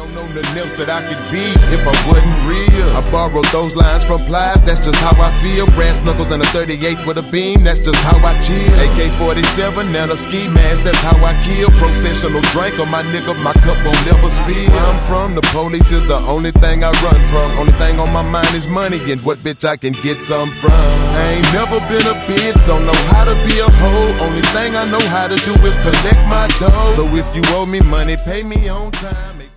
don't know nothing else that I could be if I wasn't real. I borrowed those lines from Plies, that's just how I feel. Brass knuckles and a 38 with a beam, that's just how I chill. AK-47 and a ski mask, that's how I kill. Professional drinker, my nigga, my cup won't never spill. Where I'm from, the police is the only thing I run from. Only thing on my mind is money and what bitch I can get some from. I ain't never been a bitch, don't know how to be a hoe. Only thing I know how to do is collect my dough. So if you owe me money, pay me on time.